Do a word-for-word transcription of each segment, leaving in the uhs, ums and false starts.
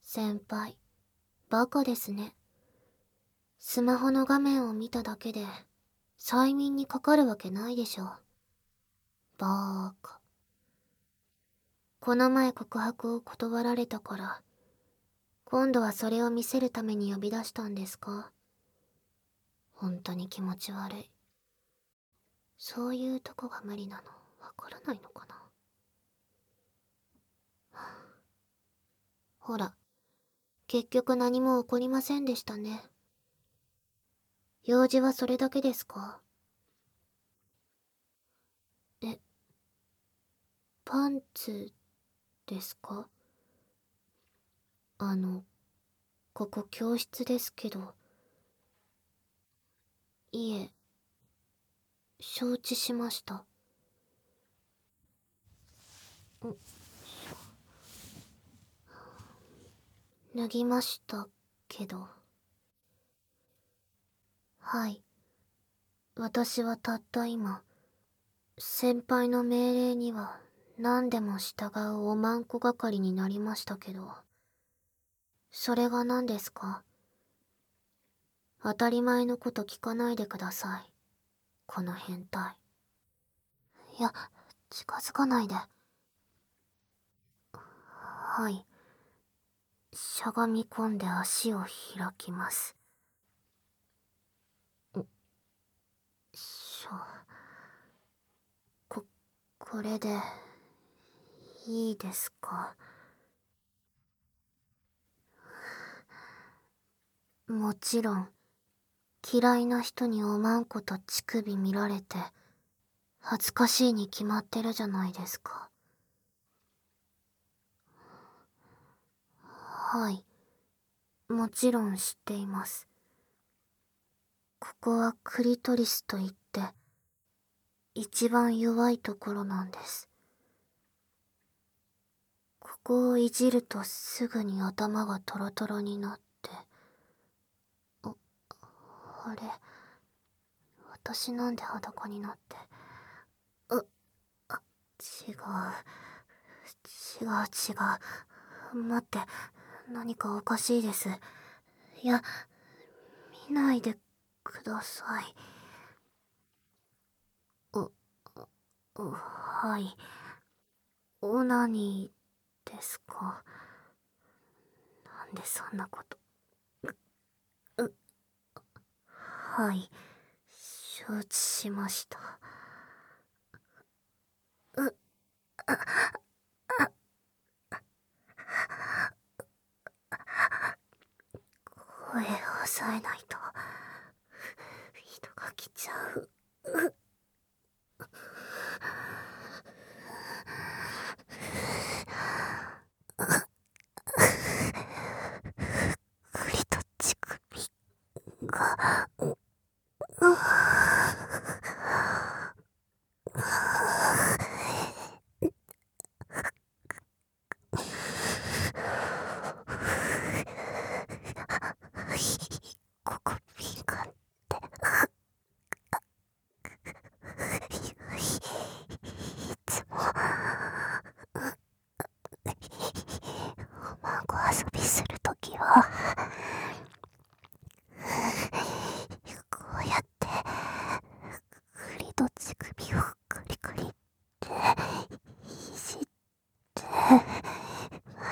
先輩、バカですね。スマホの画面を見ただけで、催眠にかかるわけないでしょ。バーカ。この前告白を断られたから、今度はそれを見せるために呼び出したんですか？本当に気持ち悪い。そういうとこが無理なの、わからないのかな。ほら、結局何も起こりませんでしたね。用事はそれだけですか？え、パンツですか？あの、ここ教室ですけど。いえ、承知しました。ん脱ぎましたけど。はい。私はたった今、先輩の命令には何でも従うおまんこ係になりましたけど。それが何ですか？当たり前のこと聞かないでください。この変態。いや、近づかないで。はい。しゃがみ込んで足を開きます。しょ。こ、これで、いいですか？もちろん、嫌いな人におまんこと乳首見られて、恥ずかしいに決まってるじゃないですか。はい。もちろん知っています。ここはクリトリスといって、一番弱いところなんです。ここをいじるとすぐに頭がトロトロになって。あ、あれ。私なんで裸になって。う、あ、違う。違う違う。待って、何かおかしいです。いや、見ないでください。う、う、はい。オナニーですか？なんでそんなこと。う、う、はい。承知しました。う、声を抑えないと、人が来ちゃう。う、クリと乳首が、う、う、ここ敏感って。いつも、おまご遊びするときは、こうやって、クリと乳首をカリカリっていじってます。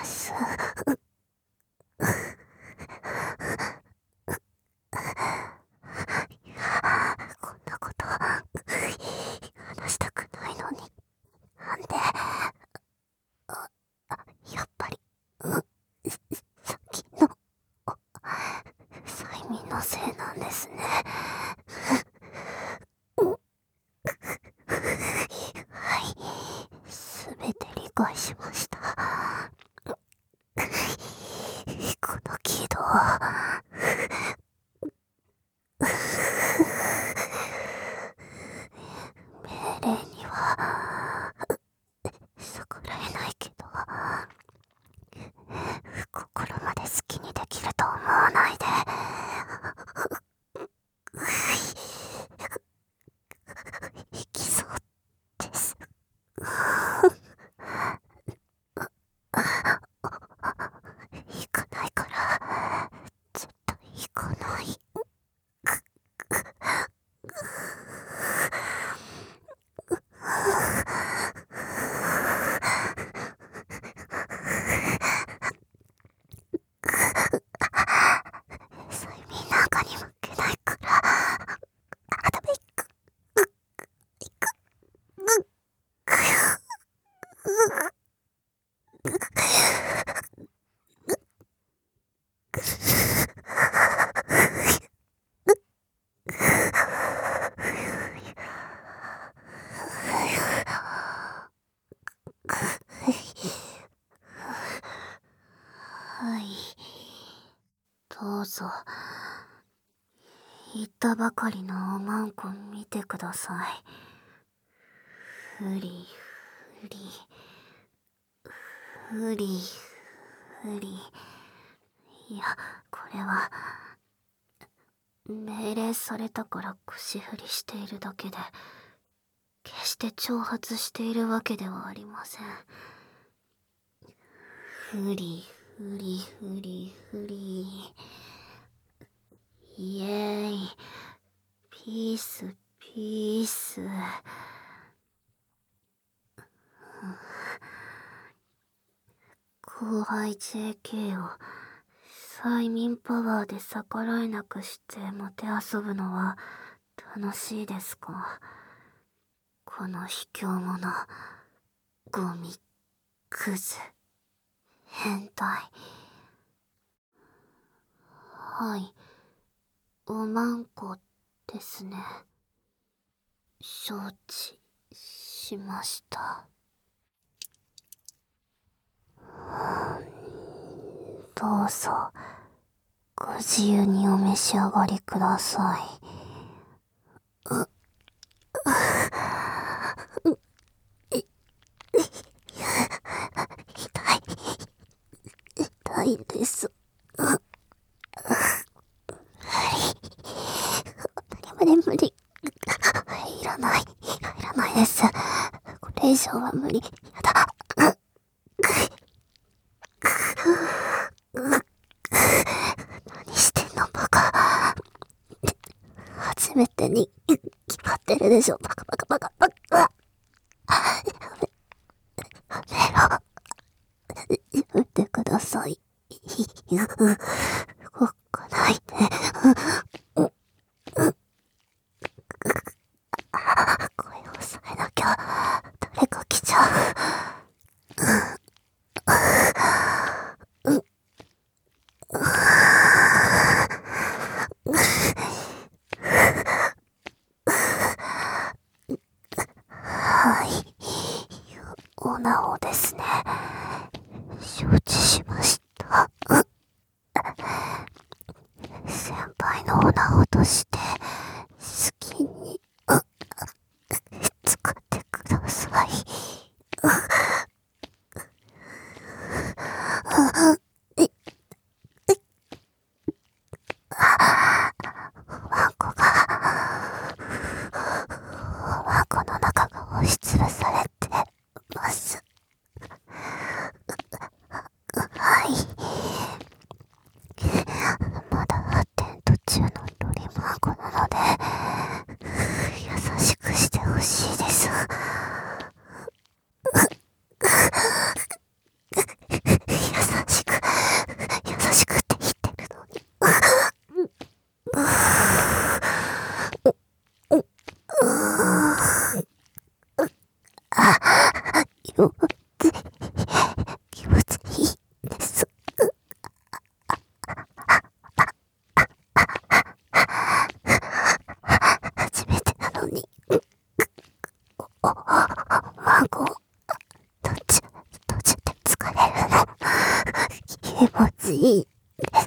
こんなこと話したくないのに、なんで。やっぱり、うん、さっきの催眠のせいなんですね。はい、すべて理解しました。この軌道、命令には逆らえないけど、心まで好きにできると思わないで。いきそうです。行かなどうぞ。言ったばかりのおまんこ見てください。ふりふりふりふり。いや、これは命令されたから腰振りしているだけで、決して挑発しているわけではありません。ふりふりふりふり。イエーイ。ピースピース。後輩 ジェーケー を催眠パワーで逆らえなくしてもてあそぶのは楽しいですか？この卑怯者、ゴミ、クズ、変態。はい、おまんこですね。承知しました。どうぞ、ご自由にお召し上がりください。う、う、う、い、痛い、痛いです。無理、無理無理。いらない、いらないです。これ以上は無理。やだ。何してんのバカ。初めてに決まってるでしょ。バカバカバカバカ。やめ、やめろ。やめてください。動かないで。声を抑えなきゃ。誰か来ちゃう。はい。おなおですね。承知しました。先輩のおなおとして好きに使ってください。ワンコが、ワンコの中が押しつぶされてます。はい。まだ発展途中のロリマンコなので、優しくしてほしいです。優しく、優しくって言ってるのに。あ、気持ちいい。気持ちいいです。初めてなのに。お、孫、途中、途中で疲れるの。気持ちいいです。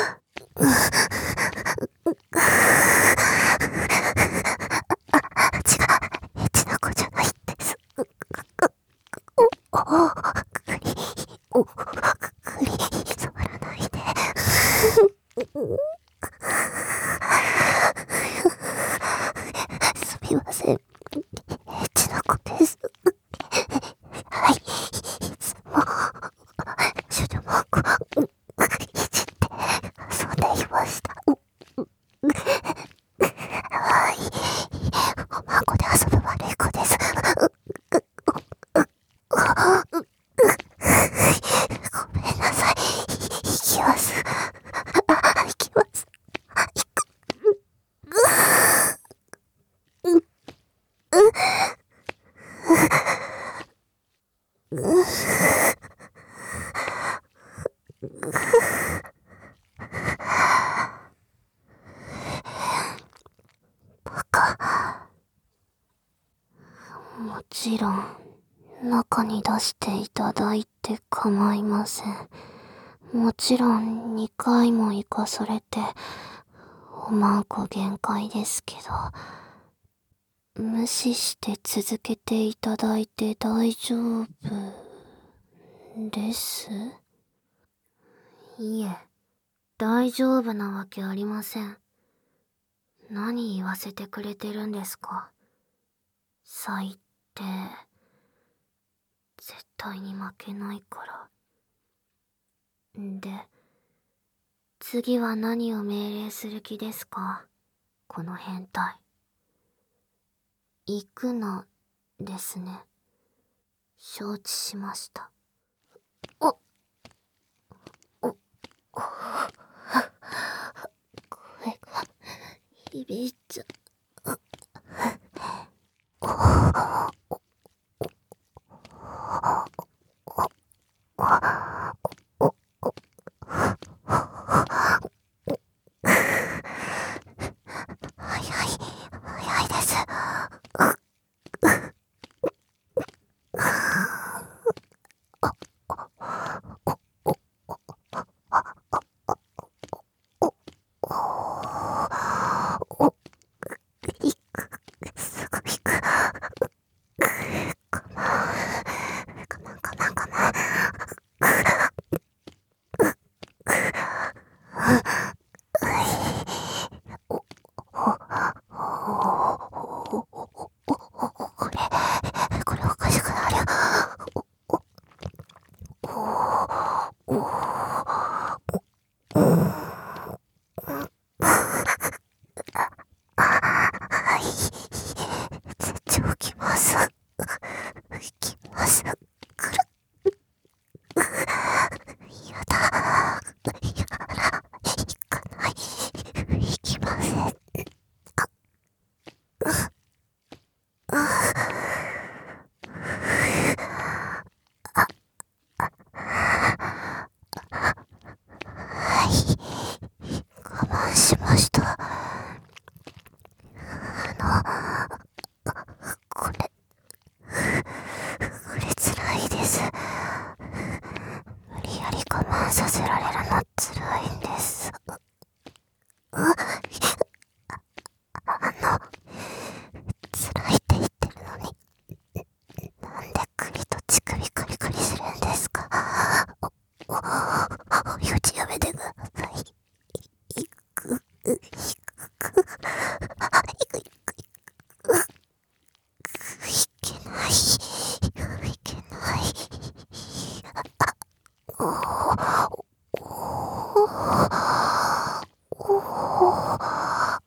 違う、エッチな子じゃないです。お、お、くり、お、くり、触らないで。すみません。エッチな子です。はい、いつも、少女マンコ、いじって遊んでいました。はい、おまんこで遊ぶ悪い子です。ごめんなさい。行きます。行きます。行く。うん。うん。バカ。もちろん、中に出していただいて構いません。 もちろんにかいも行かされて、おまんこ限界ですけど、無視して続けていただいて大丈夫です？いえ、大丈夫なわけありません。何言わせてくれてるんですか。最低。絶対に負けないから。んで、次は何を命令する気ですか、この変態。行くな、ですね。承知しました。お、お、声が響いちゃう。早い、早いです。すぐ行く。我慢、我慢、我慢、我慢。これ、これおかしくなる。はい。絶頂きます。きます。くる。やだ。やら、行かない。行きません。はい。我慢しました。あの、これ、これ辛いです。無理やり我慢させられるの辛いんです。あ、あの、辛いって言ってるのに、なんで首と乳首カリカリするんですか。お、お、お、よちやめてください。いく、いく、いく、いく、いけない、いけない。おー、おー、おー、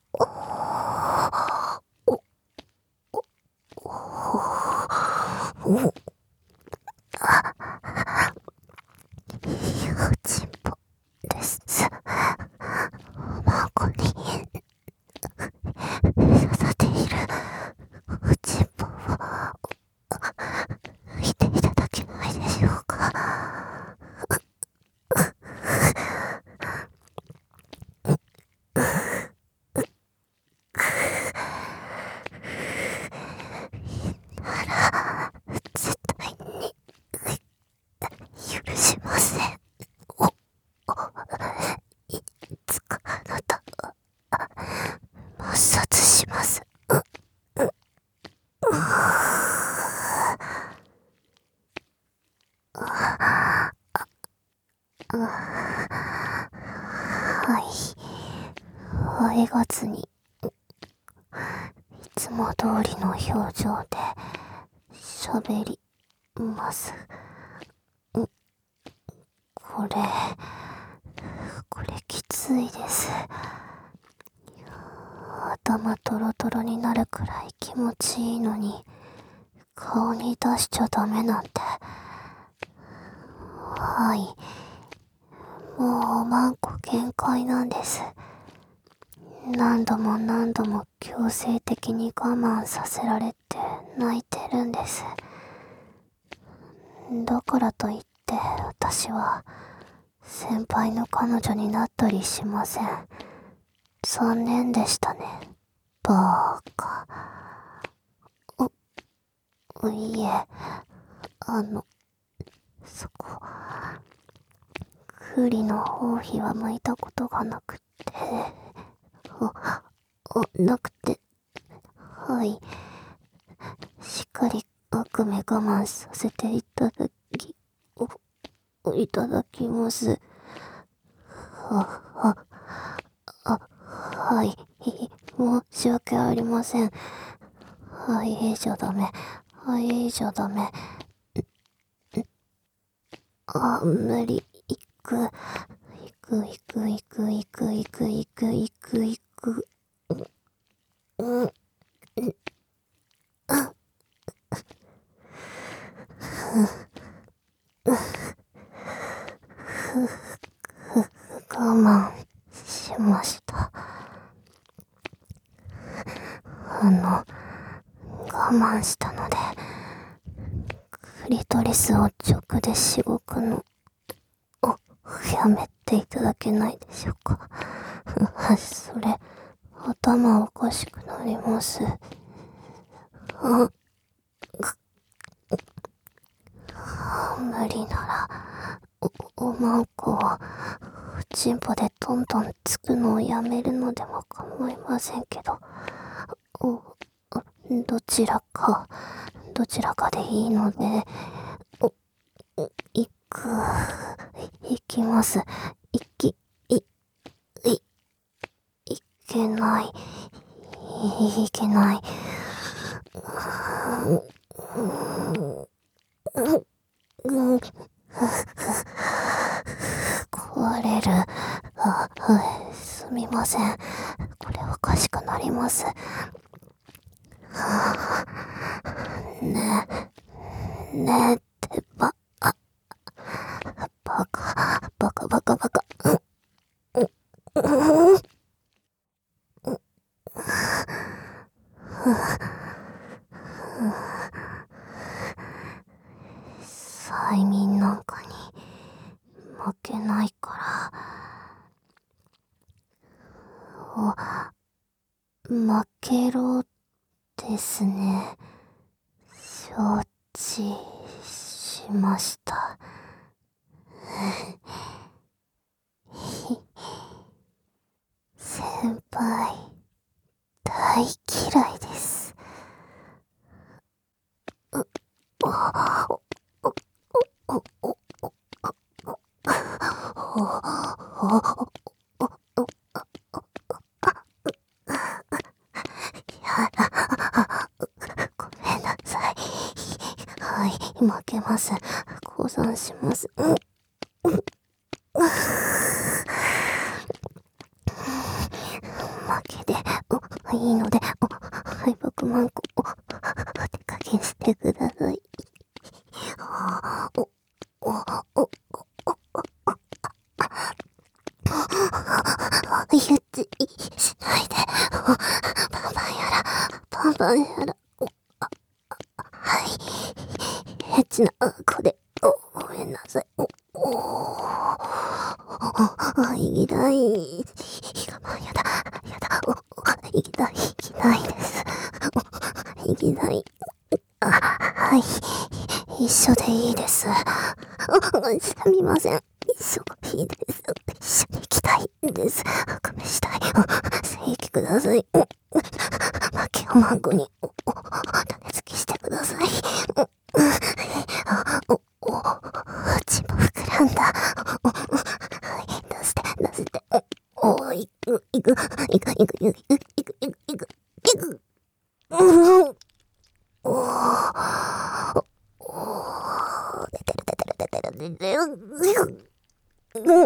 おー、用心棒です。孫に刺さっている用心棒を見ていただけないでしょうか。なら、絶対に許しません。お、いつかあなたを抹殺します。はい。あえがつに、いつも通りの表情で喋ります。これ、これきついです。頭トロトロになるくらい気持ちいいのに、顔に出しちゃダメなんて。はい。もうおまんこ限界なんです。何度も何度も強制的に我慢させられて泣いてるんです。だからといって私は先輩の彼女になったりしません。残念でしたね。バーカ。お、いいえ、あの、そこ、 ブリの包皮は剥いたことがなくって、あ、あ、なくて、はい。しっかり悪夢我慢させていただき、お、いただきます。あ、あ、あ、はい。申し訳ありません。はい、じゃダメ。はい、じゃダメ。あ、無理。行く。行く、行く、行く、行く、行く、行く、行く、行く。うん、うん、我慢しました。あの、我慢したので、クリトリスを直でしごくの、お、やめていただけないでしょうか。それ、頭おかしくなります。あ、無理なら、お、おまんこを、チンポでトントンつくのをやめるのでも構いませんけど、お、どちらか、どちらかでいいので、お、行く、行きます。行き、い、い、いけない、いけない。壊れる。あ、はい、すみません。これおかしくなります。ねえ、ねえってば、あ、バカ、バカバカバカ。うん、うん、催眠なんかに負けないから。お、負けろですね。承知しました。先輩、大嫌いです。ごめんなさい。はい、負けます。降参します。うん、負けで、お、いいので、お、敗北マンコ、お、手加減してください。お、お、お、お、ゆっちしないで。お、パンパンやら、パンパンやら、お、はい。エッチな子で、お、ごめんなさい。お、お、お、いきない。我慢やだ、やだ、お、いきない、いきないです。お、いきない。あ、はい。一緒でいいです。すみません。一緒がいいです。一緒に行きたいんです。赤目したい。聖域ください。負けをマンゴに、お、お、種付けしてください。お、お、血も膨らんだ。お、はい、出して、出して。お、お、いく、いく、いく、いく、いく、いく、いく、いく、いく、いく。うん。おー、おー、出てる出てる出てる出てる。うん。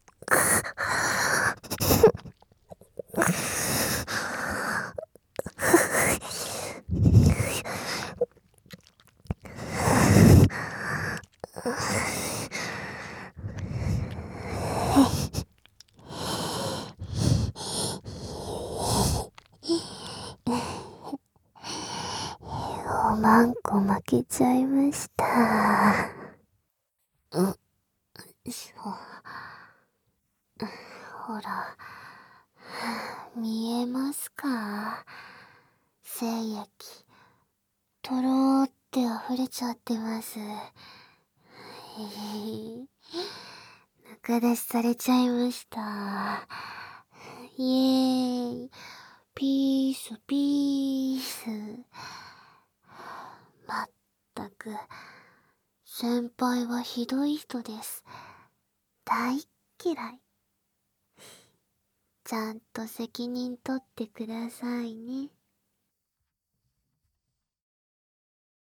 おまんこ負けちゃいました。うん、そう。ほら、見えますか？精液、とろーって溢れちゃってます。へへへ。な逆出しされちゃいました。イエーイ。ピースピース。まったく、先輩はひどい人です。大っ嫌い。ちゃんと責任取ってくださいね。